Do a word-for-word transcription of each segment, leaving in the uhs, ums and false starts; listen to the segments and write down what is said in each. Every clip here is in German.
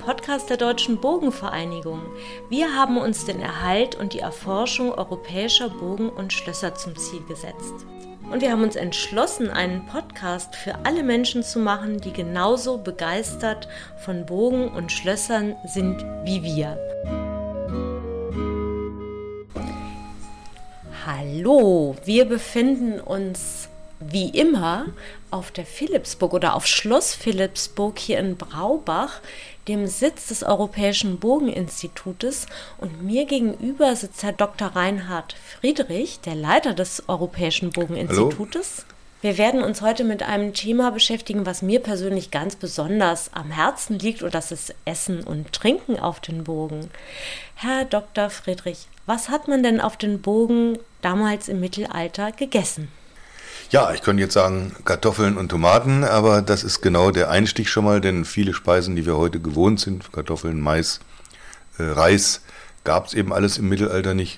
Podcast der Deutschen Bogenvereinigung. Wir haben uns den Erhalt und die Erforschung europäischer Burgen und Schlösser zum Ziel gesetzt. Und wir haben uns entschlossen, einen Podcast für alle Menschen zu machen, die genauso begeistert von Burgen und Schlössern sind wie wir. Hallo, wir befinden uns wie immer auf der Philippsburg oder auf Schloss Philippsburg hier in Braubach, dem Sitz des Europäischen Burgeninstitutes, und mir gegenüber sitzt Herr Doktor Reinhard Friedrich, der Leiter des Europäischen Burgeninstitutes. Hallo. Wir werden uns heute mit einem Thema beschäftigen, was mir persönlich ganz besonders am Herzen liegt, und das ist Essen und Trinken auf den Burgen. Herr Doktor Friedrich, was hat man denn auf den Burgen damals im Mittelalter gegessen? Ja, ich könnte jetzt sagen Kartoffeln und Tomaten, aber das ist genau der Einstieg schon mal, denn viele Speisen, die wir heute gewohnt sind, Kartoffeln, Mais, äh, Reis, gab es eben alles im Mittelalter nicht.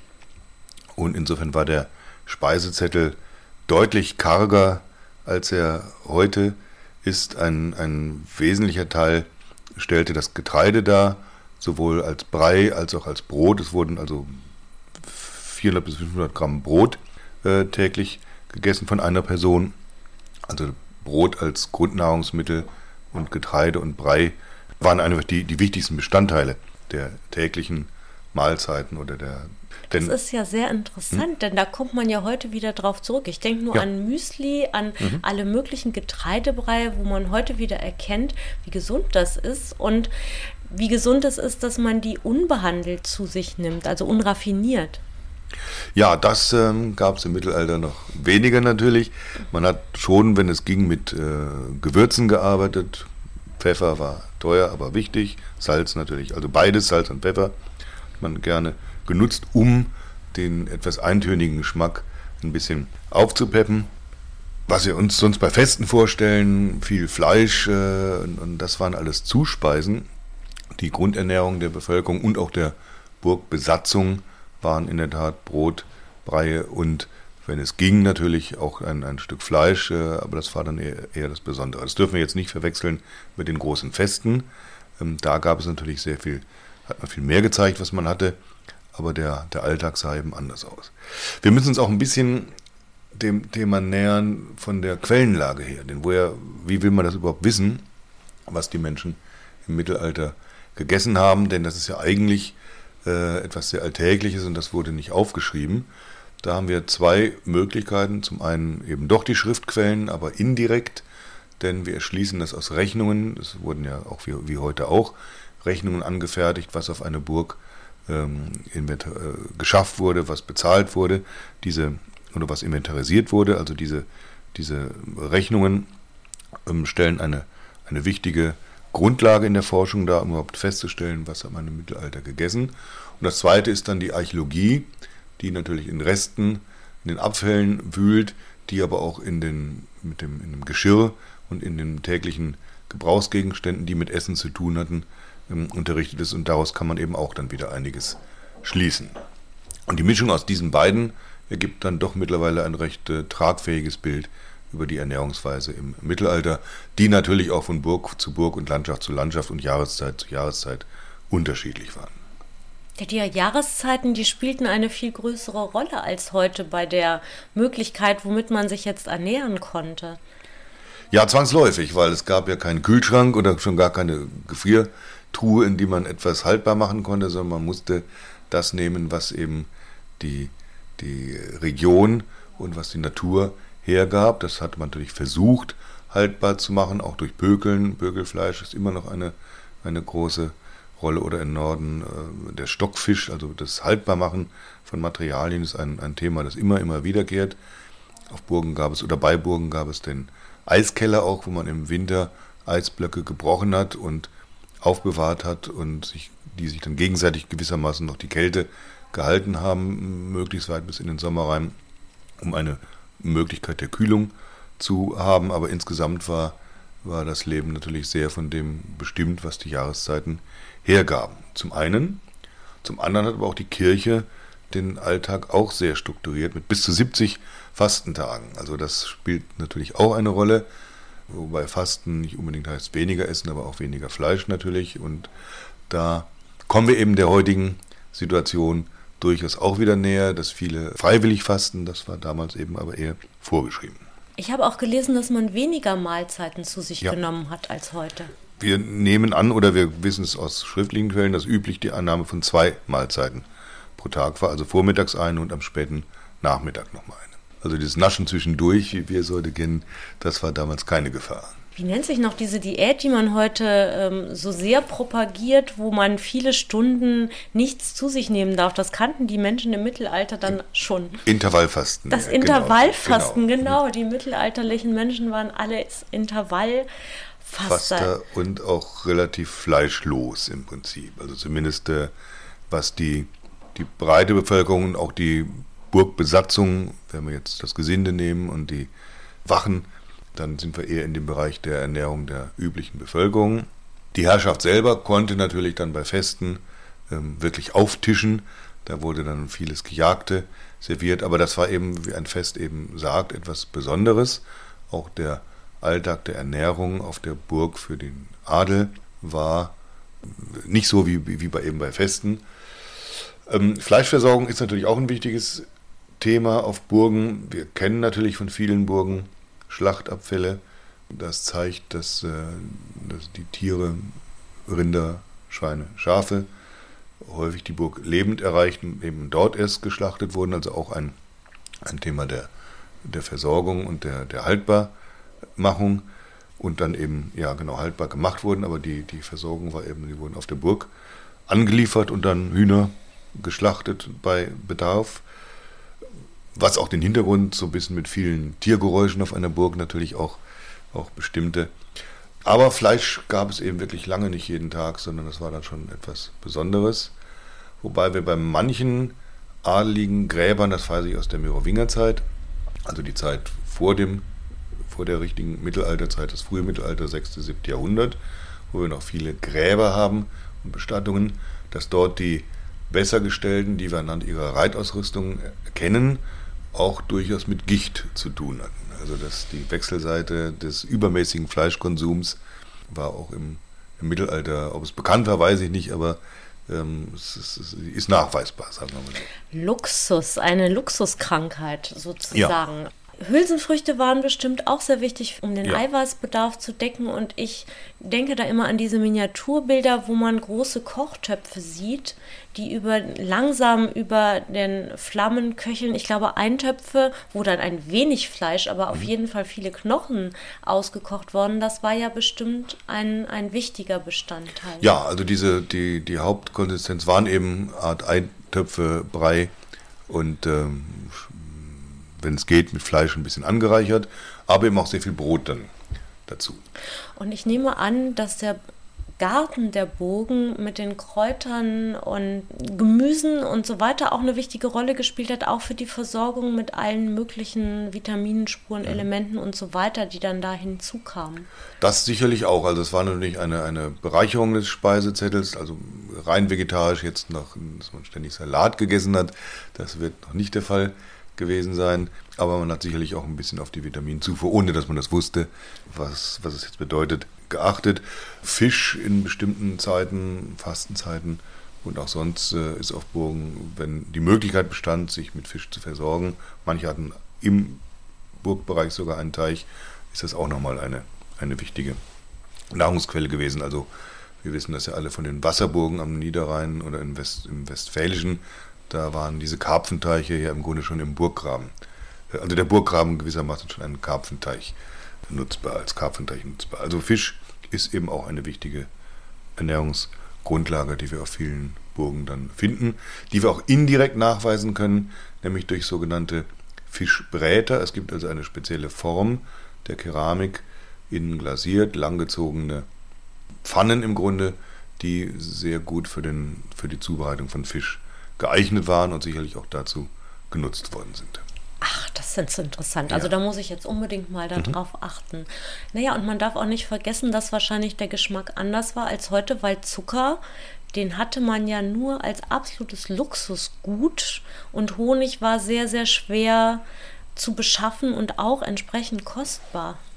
Und insofern war der Speisezettel deutlich karger, als er heute ist. Ein, ein wesentlicher Teil stellte das Getreide dar, sowohl als Brei als auch als Brot. Es wurden also vierhundert bis fünfhundert Gramm Brot äh, täglich gegessen von einer Person. Also Brot als Grundnahrungsmittel und Getreide und Brei waren einfach die, die wichtigsten Bestandteile der täglichen Mahlzeiten oder der. Denn, das ist ja sehr interessant, hm? denn da kommt man ja heute wieder drauf zurück. Ich denke nur ja. an Müsli, an mhm. alle möglichen Getreidebrei, wo man heute wieder erkennt, wie gesund das ist und wie gesund es ist, dass man die unbehandelt zu sich nimmt, also unraffiniert. Ja, das ähm, gab es im Mittelalter noch weniger natürlich. Man hat schon, wenn es ging, mit äh, Gewürzen gearbeitet. Pfeffer war teuer, aber wichtig. Salz natürlich, also beides, Salz und Pfeffer, hat man gerne genutzt, um den etwas eintönigen Geschmack ein bisschen aufzupeppen. Was wir uns sonst bei Festen vorstellen, viel Fleisch, äh, und, und das waren alles Zuspeisen. Die Grundernährung der Bevölkerung und auch der Burgbesatzung waren in der Tat Brot, Brei und, wenn es ging, natürlich auch ein, ein Stück Fleisch, äh, aber das war dann eher, eher das Besondere. Das dürfen wir jetzt nicht verwechseln mit den großen Festen. Ähm, da gab es natürlich sehr viel, hat man viel mehr gezeigt, was man hatte, aber der, der Alltag sah eben anders aus. Wir müssen uns auch ein bisschen dem Thema nähern von der Quellenlage her, denn woher, wie will man das überhaupt wissen, was die Menschen im Mittelalter gegessen haben, denn das ist ja eigentlich etwas sehr Alltägliches und das wurde nicht aufgeschrieben. Da haben wir zwei Möglichkeiten. Zum einen eben doch die Schriftquellen, aber indirekt, denn wir erschließen das aus Rechnungen. Es wurden ja auch wie, wie heute auch Rechnungen angefertigt, was auf eine Burg ähm, inventar- äh, geschafft wurde, was bezahlt wurde, diese oder was inventarisiert wurde. Also diese, diese Rechnungen ähm, stellen eine, eine wichtige Grundlage in der Forschung da, um überhaupt festzustellen, was hat man im Mittelalter gegessen. Und das zweite ist dann die Archäologie, die natürlich in Resten, in den Abfällen wühlt, die aber auch in, den, mit dem, in dem Geschirr und in den täglichen Gebrauchsgegenständen, die mit Essen zu tun hatten, ähm, unterrichtet ist. Und daraus kann man eben auch dann wieder einiges schließen. Und die Mischung aus diesen beiden ergibt dann doch mittlerweile ein recht äh, tragfähiges Bild über die Ernährungsweise im Mittelalter, die natürlich auch von Burg zu Burg und Landschaft zu Landschaft und Jahreszeit zu Jahreszeit unterschiedlich waren. Ja, die Jahreszeiten, die spielten eine viel größere Rolle als heute bei der Möglichkeit, womit man sich jetzt ernähren konnte. Ja, zwangsläufig, weil es gab ja keinen Kühlschrank oder schon gar keine Gefriertruhe, in die man etwas haltbar machen konnte, sondern man musste das nehmen, was eben die, die Region und was die Natur hergab. Das hat man natürlich versucht, haltbar zu machen, auch durch Pökeln. Pökelfleisch ist immer noch eine, eine große Rolle. Oder im Norden äh, der Stockfisch, also das Haltbarmachen von Materialien ist ein, ein Thema, das immer, immer wiederkehrt. Auf Burgen gab es, oder bei Burgen gab es den Eiskeller auch, wo man im Winter Eisblöcke gebrochen hat und aufbewahrt hat und sich, die sich dann gegenseitig gewissermaßen noch die Kälte gehalten haben, möglichst weit bis in den Sommer rein, um eine Möglichkeit der Kühlung zu haben, aber insgesamt war, war das Leben natürlich sehr von dem bestimmt, was die Jahreszeiten hergaben. Zum einen, zum anderen hat aber auch die Kirche den Alltag auch sehr strukturiert mit bis zu siebzig Fastentagen. Also das spielt natürlich auch eine Rolle. wobei Fasten nicht unbedingt heißt weniger essen, aber auch weniger Fleisch natürlich. Und da kommen wir eben der heutigen Situation durchaus auch wieder näher, dass viele freiwillig fasten, das war damals eben aber eher vorgeschrieben. Ich habe auch gelesen, dass man weniger Mahlzeiten zu sich Ja. genommen hat als heute. Wir nehmen an, oder wir wissen es aus schriftlichen Quellen, dass üblich die Annahme von zwei Mahlzeiten pro Tag war, also vormittags eine und am späten Nachmittag nochmal eine. Also dieses Naschen zwischendurch, wie wir es heute kennen, das war damals keine Gefahr. Wie nennt sich noch diese Diät, die man heute ähm, so sehr propagiert, wo man viele Stunden nichts zu sich nehmen darf? Das kannten die Menschen im Mittelalter dann schon. Intervallfasten. Das ja, Intervallfasten, genau. genau. Die mittelalterlichen Menschen waren alle Intervallfaster. Faster und auch relativ fleischlos im Prinzip. Also zumindest äh, was die, die breite Bevölkerung und auch die Burgbesatzung, wenn wir jetzt das Gesinde nehmen und die Wachen, dann sind wir eher in dem Bereich der Ernährung der üblichen Bevölkerung. Die Herrschaft selber konnte natürlich dann bei Festen ähm, wirklich auftischen. Da wurde dann vieles Gejagte serviert, aber das war eben, wie ein Fest eben sagt, etwas Besonderes. Auch der Alltag der Ernährung auf der Burg für den Adel war nicht so wie, wie bei eben bei Festen. Ähm, Fleischversorgung ist natürlich auch ein wichtiges Thema auf Burgen. Wir kennen natürlich von vielen Burgen Schlachtabfälle. Das zeigt, dass, äh, dass die Tiere, Rinder, Schweine, Schafe, häufig die Burg lebend erreichten, eben dort erst geschlachtet wurden. Also auch ein, ein Thema der, der Versorgung und der, der Haltbarmachung. Und dann eben, ja genau, haltbar gemacht wurden. Aber die, die Versorgung war eben, die wurden auf der Burg angeliefert und dann Hühner geschlachtet bei Bedarf. Was auch den Hintergrund so ein bisschen mit vielen Tiergeräuschen auf einer Burg natürlich auch, auch bestimmte. Aber Fleisch gab es eben wirklich lange nicht jeden Tag, sondern das war dann schon etwas Besonderes. Wobei wir bei manchen adeligen Gräbern, das weiß ich aus der Merowingerzeit, also die Zeit vor dem, vor der richtigen Mittelalterzeit, das frühe Mittelalter, sechste, siebte Jahrhundert, wo wir noch viele Gräber haben und Bestattungen, dass dort die besser gestellten, die wir anhand ihrer Reitausrüstung kennen, auch durchaus mit Gicht zu tun hatten. Also dass die Wechselseite des übermäßigen Fleischkonsums war auch im, im Mittelalter, ob es bekannt war, weiß ich nicht, aber ähm, es, ist, es ist nachweisbar, sagen wir mal so. Luxus, eine Luxuskrankheit sozusagen. Ja. Hülsenfrüchte waren bestimmt auch sehr wichtig, um den Ja. Eiweißbedarf zu decken. Und ich denke da immer an diese Miniaturbilder, wo man große Kochtöpfe sieht, die über, langsam über den Flammen köcheln. Ich glaube, Eintöpfe, wo dann ein wenig Fleisch, aber auf jeden Fall viele Knochen ausgekocht wurden. Das war ja bestimmt ein, ein wichtiger Bestandteil. Ja, also diese, die, die Hauptkonsistenz waren eben Art Eintöpfe, Brei und ähm, wenn es geht, mit Fleisch ein bisschen angereichert, aber eben auch sehr viel Brot dann dazu. Und ich nehme an, dass der Garten der Burgen mit den Kräutern und Gemüsen und so weiter auch eine wichtige Rolle gespielt hat, auch für die Versorgung mit allen möglichen Vitaminen, Spuren, Elementen und so weiter, die dann da hinzukamen. Das sicherlich auch. Also es war natürlich eine, eine Bereicherung des Speisezettels, also rein vegetarisch jetzt noch, dass man ständig Salat gegessen hat, das wird noch nicht der Fall gewesen sein, aber man hat sicherlich auch ein bisschen auf die Vitaminzufuhr, ohne dass man das wusste, was, was es jetzt bedeutet, geachtet. Fisch in bestimmten Zeiten, Fastenzeiten und auch sonst äh, ist auf Burgen, wenn die Möglichkeit bestand, sich mit Fisch zu versorgen, manche hatten im Burgbereich sogar einen Teich, ist das auch nochmal eine, eine wichtige Nahrungsquelle gewesen. Also wir wissen das ja alle von den Wasserburgen am Niederrhein oder im, West, im Westfälischen. Da waren diese Karpfenteiche ja im Grunde schon im Burggraben. Also der Burggraben gewissermaßen schon ein Karpfenteich nutzbar, als Karpfenteich nutzbar. Also Fisch ist eben auch eine wichtige Ernährungsgrundlage, die wir auf vielen Burgen dann finden, die wir auch indirekt nachweisen können, nämlich durch sogenannte Fischbräter. Es gibt also eine spezielle Form der Keramik, innen glasiert, langgezogene Pfannen im Grunde, die sehr gut für, den, für die Zubereitung von Fisch geeignet waren und sicherlich auch dazu genutzt worden sind. Ach, das ist interessant. Ja. Also da muss ich jetzt unbedingt mal darauf mhm. achten. Naja, und man darf auch nicht vergessen, dass wahrscheinlich der Geschmack anders war als heute, weil Zucker, den hatte man ja nur als absolutes Luxusgut und Honig war sehr, sehr schwer zu beschaffen und auch entsprechend kostbar.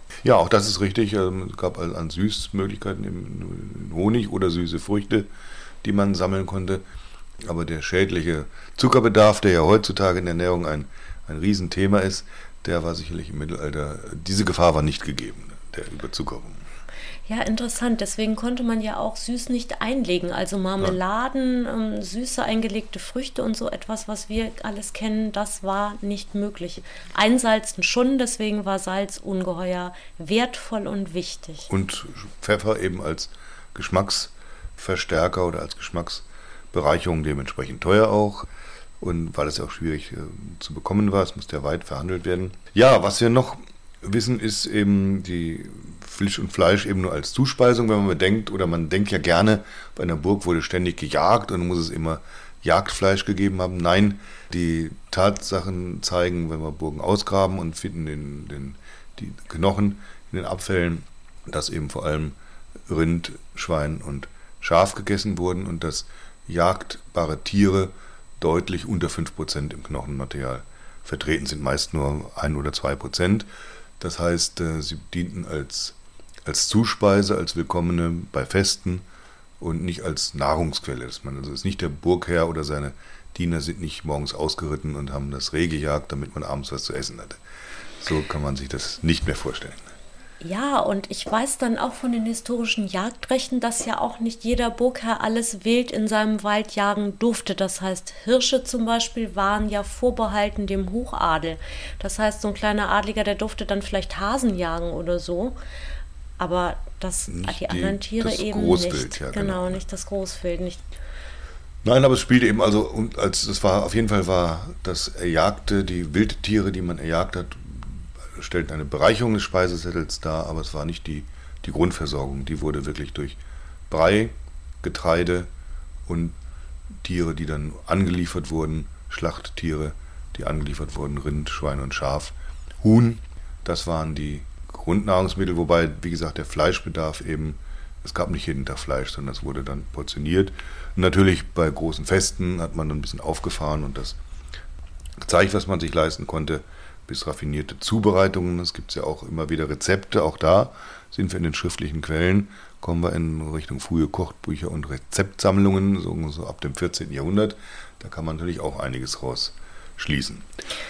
Ja, auch das ist richtig. Es gab an Süßmöglichkeiten im Honig oder süße Früchte, die man sammeln konnte. Aber der schädliche Zuckerbedarf, der ja heutzutage in der Ernährung ein, ein Riesenthema ist, der war sicherlich im Mittelalter, diese Gefahr war nicht gegeben, der Überzuckerung. Ja, interessant. Deswegen konnte man ja auch süß nicht einlegen. Also Marmeladen, ja. ähm, süße eingelegte Früchte und so etwas, was wir alles kennen, das war nicht möglich. Einsalzen schon, deswegen war Salz ungeheuer wertvoll und wichtig. Und Pfeffer eben als Geschmacksverstärker oder als Geschmacksbereicherung dementsprechend teuer auch. Und weil es ja auch schwierig äh, zu bekommen war, es musste ja weit verhandelt werden. Ja, was wir noch wissen, ist eben die Fisch und Fleisch eben nur als Zuspeisung, wenn man bedenkt, oder man denkt ja gerne, bei einer Burg wurde ständig gejagt und muss es immer Jagdfleisch gegeben haben. Nein, die Tatsachen zeigen, wenn wir Burgen ausgraben und finden den, den, die Knochen in den Abfällen, dass eben vor allem Rind, Schwein und Schaf gegessen wurden und dass jagdbare Tiere deutlich unter fünf Prozent im Knochenmaterial vertreten sind, meist nur ein oder zwei Prozent. Das heißt, sie dienten als, als Zuspeise, als Willkommene bei Festen und nicht als Nahrungsquelle. Das man, also ist nicht der Burgherr oder seine Diener sind nicht morgens ausgeritten und haben das Reh gejagt, damit man abends was zu essen hatte. So kann man sich das nicht mehr vorstellen. Ja, und ich weiß dann auch von den historischen Jagdrechten, dass ja auch nicht jeder Burgherr alles wild in seinem Wald jagen durfte. Das heißt, Hirsche zum Beispiel waren ja vorbehalten dem Hochadel. Das heißt, so ein kleiner Adliger, der durfte dann vielleicht Hasen jagen oder so. Aber das, nicht die anderen Tiere das eben Großwild, nicht. Ja, genau, genau, nicht das Großwild. Nicht. Nein, aber es spielte eben, also und als es war, auf jeden Fall war das Erjagte, die Wildtiere, die man erjagt hat, stellten eine Bereicherung des Speisesattels dar, aber es war nicht die, die Grundversorgung. Die wurde wirklich durch Brei, Getreide und Tiere, die dann angeliefert wurden, Schlachttiere, die angeliefert wurden, Rind, Schwein und Schaf, Huhn, das waren die Grundnahrungsmittel, wobei, wie gesagt, der Fleischbedarf eben, es gab nicht jeden Tag Fleisch, sondern es wurde dann portioniert. Und natürlich bei großen Festen hat man dann ein bisschen aufgefahren und das gezeigt, was man sich leisten konnte, bis raffinierte Zubereitungen. Es gibt ja auch immer wieder Rezepte, auch da sind wir in den schriftlichen Quellen, kommen wir in Richtung frühe Kochbücher und Rezeptsammlungen, so, so ab dem vierzehnten Jahrhundert. Da kann man natürlich auch einiges rausschließen.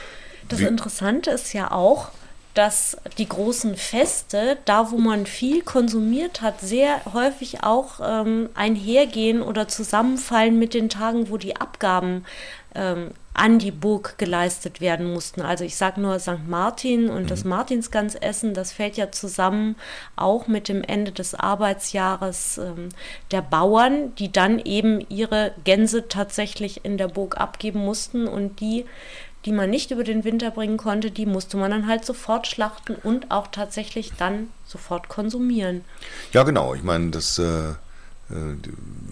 Das Wie, Interessante ist ja auch, dass die großen Feste, da wo man viel konsumiert hat, sehr häufig auch ähm, einhergehen oder zusammenfallen mit den Tagen, wo die Abgaben ähm, an die Burg geleistet werden mussten. Also ich sage nur Sankt Martin und mhm. das Martinsgansessen, das fällt ja zusammen auch mit dem Ende des Arbeitsjahres ähm, der Bauern, die dann eben ihre Gänse tatsächlich in der Burg abgeben mussten und die, die man nicht über den Winter bringen konnte, die musste man dann halt sofort schlachten und auch tatsächlich dann sofort konsumieren. Ja, genau. Ich meine, das äh, die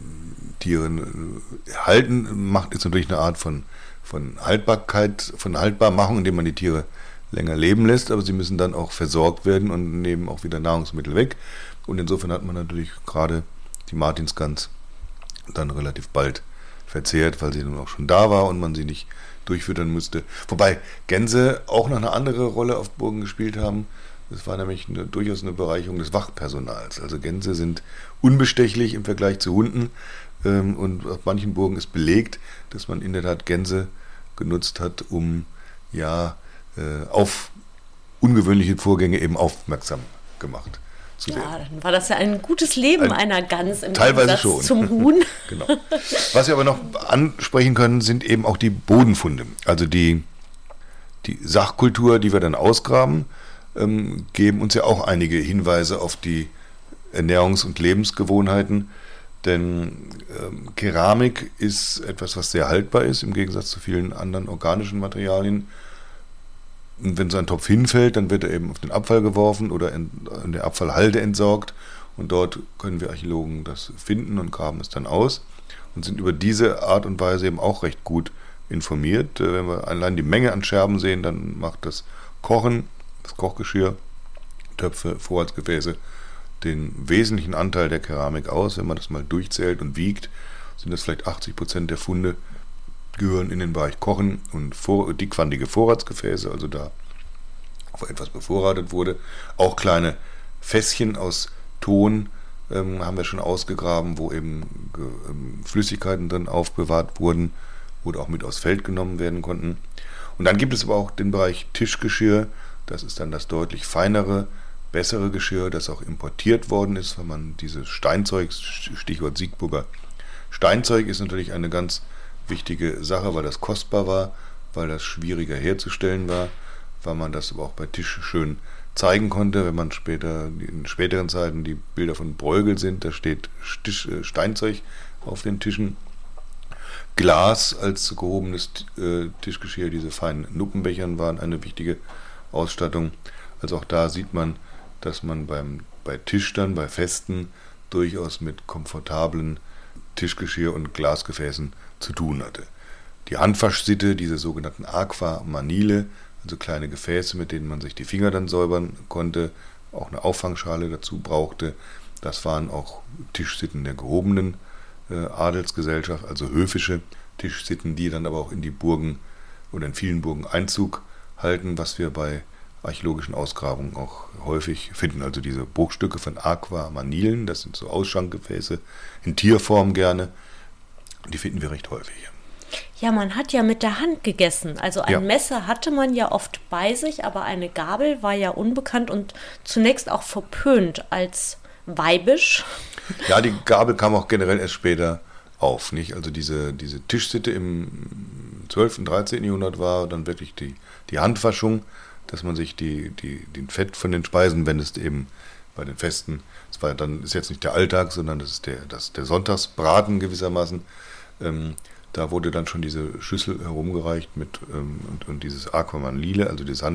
Tiere äh, halten macht ist natürlich eine Art von, von Haltbarkeit, von Haltbarmachung, indem man die Tiere länger leben lässt, aber sie müssen dann auch versorgt werden und nehmen auch wieder Nahrungsmittel weg. Und insofern hat man natürlich gerade die Martinsgans dann relativ bald verzehrt, weil sie dann auch schon da war und man sie nicht durchfüttern musste. Wobei Gänse auch noch eine andere Rolle auf Burgen gespielt haben. Das war nämlich eine, durchaus eine Bereicherung des Wachpersonals. Also Gänse sind unbestechlich im Vergleich zu Hunden. Ähm, und auf manchen Burgen ist belegt, dass man in der Tat Gänse genutzt hat, um ja äh, auf ungewöhnliche Vorgänge eben aufmerksam gemacht zu werden. Ja, dann war das ja ein gutes Leben ein, einer Gans im teilweise Gegensatz schon. zum Huhn. Genau. Was wir aber noch ansprechen können, sind eben auch die Bodenfunde. Also die, die Sachkultur, die wir dann ausgraben, ähm, geben uns ja auch einige Hinweise auf die Ernährungs- und Lebensgewohnheiten. Denn ähm, Keramik ist etwas, was sehr haltbar ist, im Gegensatz zu vielen anderen organischen Materialien. Und wenn so ein Topf hinfällt, dann wird er eben auf den Abfall geworfen oder in, in der Abfallhalde entsorgt. Und dort können wir Archäologen das finden und graben es dann aus und sind über diese Art und Weise eben auch recht gut informiert. Wenn wir allein die Menge an Scherben sehen, dann macht das Kochen, das Kochgeschirr, Töpfe, Vorratsgefäße den wesentlichen Anteil der Keramik aus. Wenn man das mal durchzählt und wiegt, sind das vielleicht achtzig Prozent der Funde gehören in den Bereich Kochen und vor, dickwandige Vorratsgefäße, also da wo etwas bevorratet wurde. Auch kleine Fässchen aus Ton ähm, haben wir schon ausgegraben, wo eben ähm, Flüssigkeiten drin aufbewahrt wurden oder auch mit aufs Feld genommen werden konnten. Und dann gibt es aber auch den Bereich Tischgeschirr. Das ist dann das deutlich feinere, bessere Geschirr, das auch importiert worden ist, wenn man dieses Steinzeug, Stichwort Siegburger Steinzeug, ist natürlich eine ganz wichtige Sache, weil das kostbar war, weil das schwieriger herzustellen war, weil man das aber auch bei Tisch schön zeigen konnte. Wenn man später in späteren Zeiten die Bilder von Bruegel sind, da steht Tisch, äh, Steinzeug auf den Tischen. Glas als gehobenes äh, Tischgeschirr, diese feinen Nuppenbechern waren eine wichtige Ausstattung. Also auch da sieht man, dass man beim, bei Tisch dann, bei Festen, durchaus mit komfortablen Tischgeschirr und Glasgefäßen zu tun hatte. Die Handwaschsitte, diese sogenannten Aqua Manile, also kleine Gefäße, mit denen man sich die Finger dann säubern konnte, auch eine Auffangschale dazu brauchte, das waren auch Tischsitten der gehobenen äh, Adelsgesellschaft, also höfische Tischsitten, die dann aber auch in die Burgen oder in vielen Burgen Einzug halten, was wir bei archäologischen Ausgrabungen auch häufig finden. Also diese Bruchstücke von Aqua Manilen, das sind so Ausschankgefäße, in Tierform gerne, die finden wir recht häufig. Ja, man hat ja mit der Hand gegessen. Also ein Ja. Messer hatte man ja oft bei sich, aber eine Gabel war ja unbekannt und zunächst auch verpönt als weibisch. Ja, die Gabel kam auch generell erst später auf, nicht? Also diese, diese Tischsitte im zwölften, dreizehnten Jahrhundert war dann wirklich die, die Handwaschung, dass man sich die, die, den Fett von den Speisen wendest eben bei den Festen. Das war dann, ist jetzt nicht der Alltag, sondern das ist der, das, der Sonntagsbraten gewissermaßen. Ähm, da wurde dann schon diese Schüssel herumgereicht mit ähm, und, und dieses Aquamanile, also dieses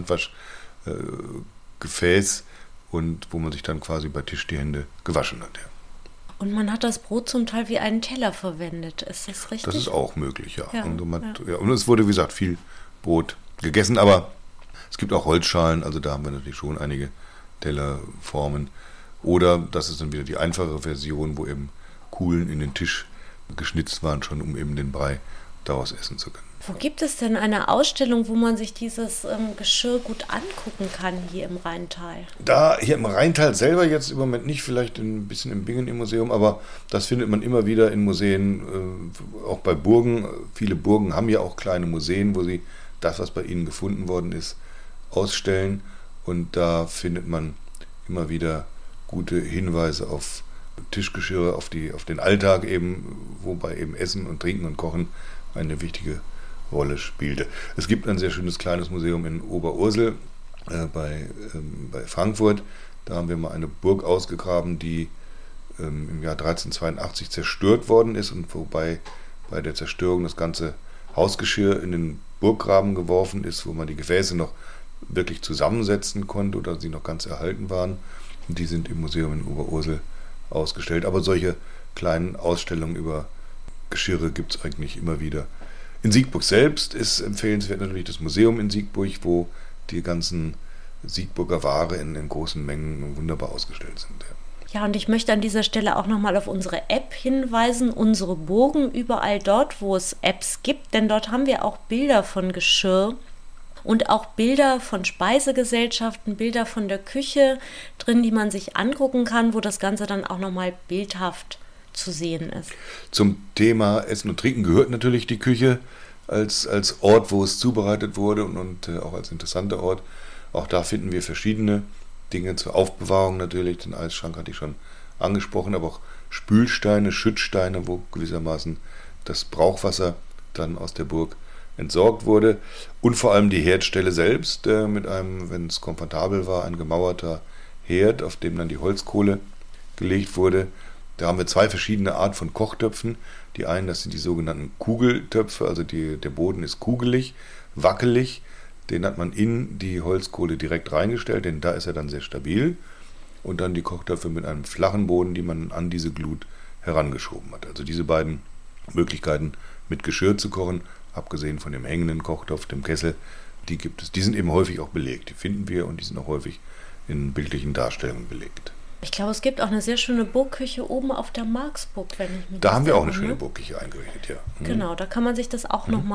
Handwaschgefäß, äh, und wo man sich dann quasi bei Tisch die Hände gewaschen hat. Ja. Und man hat das Brot zum Teil wie einen Teller verwendet. Ist das richtig? Das ist auch möglich, ja. Ja, und, man, ja. ja. und es wurde, wie gesagt, viel Brot gegessen, aber es gibt auch Holzschalen, also da haben wir natürlich schon einige Tellerformen. Oder das ist dann wieder die einfache Version, wo eben Kuhlen in den Tisch geschnitzt waren, schon um eben den Brei daraus essen zu können. Wo gibt es denn eine Ausstellung, wo man sich dieses ähm, Geschirr gut angucken kann hier im Rheintal? Da hier im Rheintal selber jetzt im Moment nicht, vielleicht ein bisschen im Bingen im Museum, aber das findet man immer wieder in Museen, äh, auch bei Burgen. Viele Burgen haben ja auch kleine Museen, wo sie das, was bei ihnen gefunden worden ist, ausstellen. Und da findet man immer wieder gute Hinweise auf Tischgeschirre, auf, die, auf den Alltag eben, wobei eben Essen und Trinken und Kochen eine wichtige Rolle spielte. Es gibt ein sehr schönes kleines Museum in Oberursel äh, bei, ähm, bei Frankfurt. Da haben wir mal eine Burg ausgegraben, die ähm, im Jahr dreizehnhundertzweiundachtzig zerstört worden ist und wobei bei der Zerstörung das ganze Hausgeschirr in den Burggraben geworfen ist, wo man die Gefäße noch wirklich zusammensetzen konnte oder sie noch ganz erhalten waren. Und die sind im Museum in Oberursel ausgestellt. Aber solche kleinen Ausstellungen über Geschirre gibt es eigentlich immer wieder. In Siegburg selbst ist empfehlenswert natürlich das Museum in Siegburg, wo die ganzen Siegburger Ware in, in großen Mengen wunderbar ausgestellt sind. Ja. Ja, und ich möchte an dieser Stelle auch nochmal auf unsere App hinweisen, unsere Burgen, überall dort, wo es Apps gibt, denn dort haben wir auch Bilder von Geschirr und auch Bilder von Speisegesellschaften, Bilder von der Küche drin, die man sich angucken kann, wo das Ganze dann auch nochmal bildhaft zu sehen ist. Zum Thema Essen und Trinken gehört natürlich die Küche als, als Ort, wo es zubereitet wurde und, und äh, auch als interessanter Ort. Auch da finden wir verschiedene Dinge zur Aufbewahrung natürlich. Den Eisschrank hatte ich schon angesprochen, aber auch Spülsteine, Schüttsteine, wo gewissermaßen das Brauchwasser dann aus der Burg entsorgt wurde. Und vor allem die Herdstelle selbst äh, mit einem, wenn es komfortabel war, ein gemauerter Herd, auf dem dann die Holzkohle gelegt wurde. Da haben wir zwei verschiedene Arten von Kochtöpfen. Die einen, das sind die sogenannten Kugeltöpfe, also die, der Boden ist kugelig, wackelig. Den hat man in die Holzkohle direkt reingestellt, denn da ist er dann sehr stabil. Und dann die Kochtöpfe mit einem flachen Boden, die man an diese Glut herangeschoben hat. Also diese beiden Möglichkeiten, mit Geschirr zu kochen, abgesehen von dem hängenden Kochtopf, dem Kessel, die gibt es. Die sind eben häufig auch belegt. Die finden wir und die sind auch häufig in bildlichen Darstellungen belegt. Ich glaube, es gibt auch eine sehr schöne Burgküche oben auf der Marksburg, wenn ich mich Da haben wir auch eine erinnere. schöne Burgküche eingerichtet, ja. Mhm. Genau, da kann man sich das auch mhm. nochmal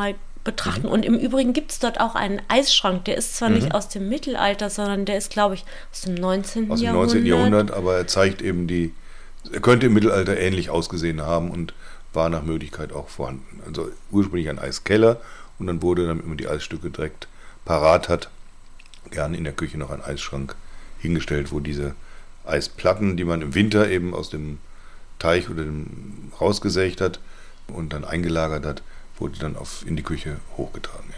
betrachten. Mhm. Und im Übrigen gibt es dort auch einen Eisschrank, der ist zwar mhm. nicht aus dem Mittelalter, sondern der ist, glaube ich, aus dem neunzehnten. Aus dem Jahrhundert. neunzehnten. Jahrhundert, aber er zeigt eben die, er könnte im Mittelalter ähnlich ausgesehen haben und war nach Möglichkeit auch vorhanden. Also ursprünglich ein Eiskeller und dann wurde, damit man die Eisstücke direkt parat hat, gerne in der Küche noch ein Eisschrank hingestellt, wo diese Eisplatten, die man im Winter eben aus dem Teich oder dem rausgesägt hat und dann eingelagert hat, wurde dann auf, in die Küche hochgetragen.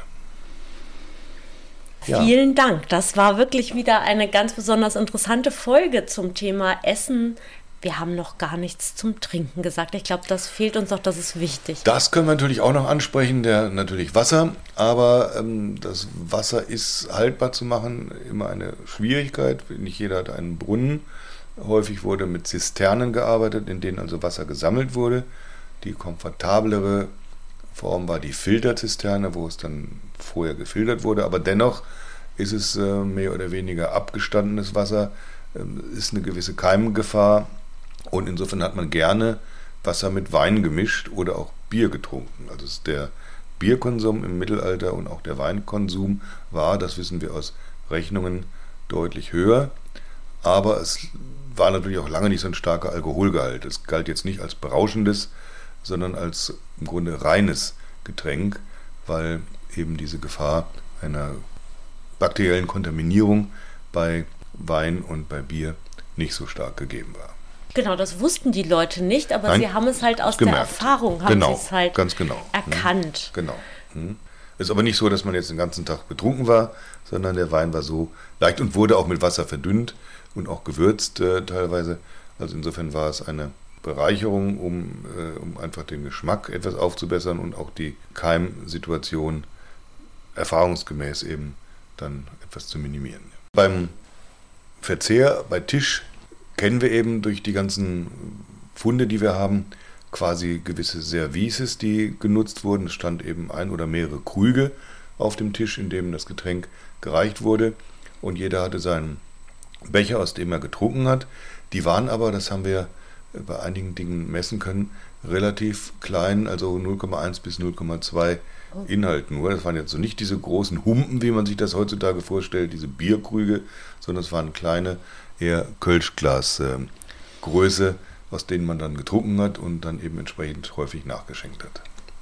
Ja. Vielen Dank. Das war wirklich wieder eine ganz besonders interessante Folge zum Thema Essen. Wir haben noch gar nichts zum Trinken gesagt. Ich glaube, das fehlt uns noch, das ist wichtig. Das können wir natürlich auch noch ansprechen, der natürlich Wasser. Aber ähm, das Wasser ist haltbar zu machen, immer eine Schwierigkeit. Nicht jeder hat einen Brunnen. Häufig wurde mit Zisternen gearbeitet, in denen also Wasser gesammelt wurde. Die komfortablere Form war die Filterzisterne, wo es dann vorher gefiltert wurde. Aber dennoch ist es äh, mehr oder weniger abgestandenes Wasser, ähm, ist eine gewisse Keimgefahr. Und insofern hat man gerne Wasser mit Wein gemischt oder auch Bier getrunken. Also der Bierkonsum im Mittelalter und auch der Weinkonsum war, das wissen wir aus Rechnungen, deutlich höher. Aber es war natürlich auch lange nicht so ein starker Alkoholgehalt. Es galt jetzt nicht als berauschendes, sondern als im Grunde reines Getränk, weil eben diese Gefahr einer bakteriellen Kontaminierung bei Wein und bei Bier nicht so stark gegeben war. Genau, das wussten die Leute nicht, aber Nein, sie haben es halt aus gemerkt. der Erfahrung, haben genau, sie es halt ganz genau. erkannt. Genau. Ist aber nicht so, dass man jetzt den ganzen Tag betrunken war, sondern der Wein war so leicht und wurde auch mit Wasser verdünnt und auch gewürzt äh, teilweise. Also insofern war es eine Bereicherung, um, äh, um einfach den Geschmack etwas aufzubessern und auch die Keimsituation erfahrungsgemäß eben dann etwas zu minimieren. Beim Verzehr bei Tisch kennen wir eben durch die ganzen Funde, die wir haben, quasi gewisse Services, die genutzt wurden. Es stand eben ein oder mehrere Krüge auf dem Tisch, in dem das Getränk gereicht wurde. Und jeder hatte seinen Becher, aus dem er getrunken hat. Die waren aber, das haben wir bei einigen Dingen messen können, relativ klein, also null Komma eins bis null Komma zwei Inhalt nur. Das waren jetzt so nicht diese großen Humpen, wie man sich das heutzutage vorstellt, diese Bierkrüge, sondern es waren kleine, eher Kölschglas-Größe, aus denen man dann getrunken hat und dann eben entsprechend häufig nachgeschenkt hat.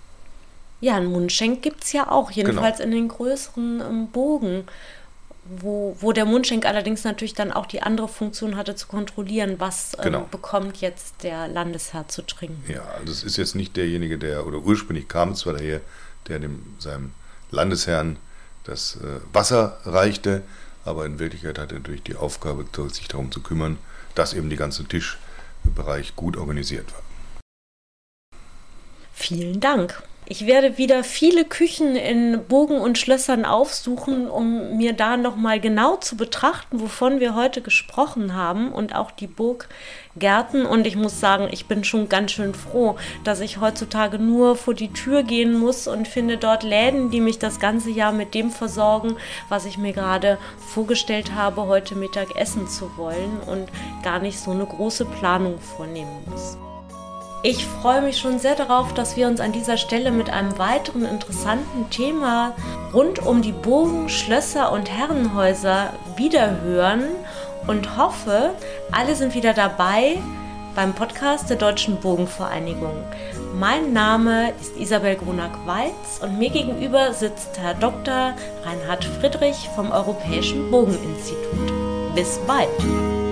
Ja, ein Mundschenk gibt es ja auch, jedenfalls genau. in den größeren ähm, Bogen, wo, wo der Mundschenk allerdings natürlich dann auch die andere Funktion hatte, zu kontrollieren, was ähm, genau. bekommt jetzt der Landesherr zu trinken. Ja, also es ist jetzt nicht derjenige, der, oder ursprünglich kam es zwar daher, der dem seinem Landesherrn das äh, Wasser reichte, aber in Wirklichkeit hat er natürlich die Aufgabe, sich darum zu kümmern, dass eben der ganze Tischbereich gut organisiert war. Vielen Dank. Ich werde wieder viele Küchen in Burgen und Schlössern aufsuchen, um mir da nochmal genau zu betrachten, wovon wir heute gesprochen haben, und auch die Burggärten. Und ich muss sagen, ich bin schon ganz schön froh, dass ich heutzutage nur vor die Tür gehen muss und finde dort Läden, die mich das ganze Jahr mit dem versorgen, was ich mir gerade vorgestellt habe, heute Mittag essen zu wollen, und gar nicht so eine große Planung vornehmen muss. Ich freue mich schon sehr darauf, dass wir uns an dieser Stelle mit einem weiteren interessanten Thema rund um die Burgen, Schlösser und Herrenhäuser wiederhören und hoffe, alle sind wieder dabei beim Podcast der Deutschen Burgenvereinigung. Mein Name ist Isabel Grunack-Weitz und mir gegenüber sitzt Herr Doktor Reinhard Friedrich vom Europäischen Burgeninstitut. Bis bald!